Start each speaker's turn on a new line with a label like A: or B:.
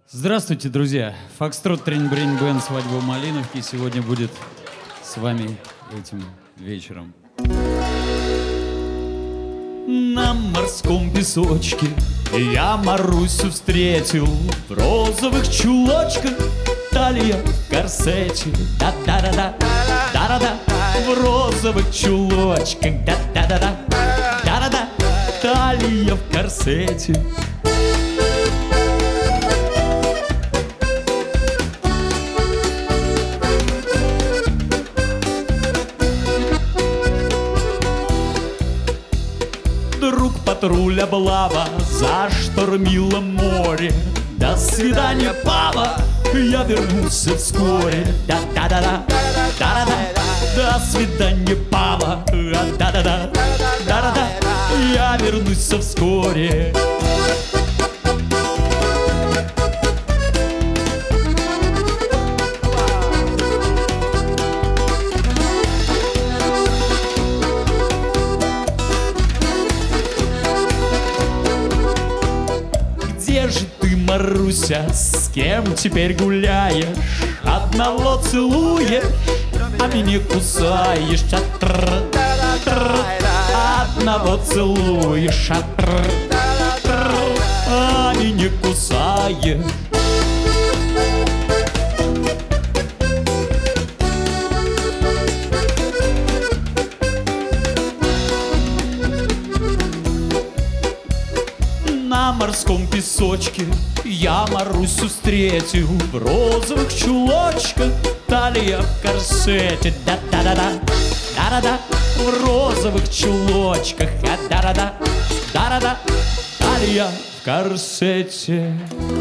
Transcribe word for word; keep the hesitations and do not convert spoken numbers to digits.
A: Здравствуйте, друзья! Фокстрот Трень-Брень Бен, свадьба в Малиновке сегодня будет с вами этим вечером. На морском песочке я Марусю встретил в розовых чулочках, талия в корсете, да-да-да-да, да-да-да, в розовых чулочках, да-да-да-да, да-да-да, талия в корсете. Друг патруль облава заштормило море. До свидания, папа, я вернулся вскоре. Да-да-да-да, да-да-да. До свидания, папа, да-да-да, да-да-да. Я вернусь вскоре. Где же ты, Маруся, с кем теперь гуляешь? Одного целуешь, а меня кусаешь. Одного целуешь, а меня кусаешь. На морском песочке я Марусю встретил в розовых чулочках, талия в корсете, да-да-да-да, да-да-да, в розовых чулочках, да-да-да, да-да-да, талия в корсете.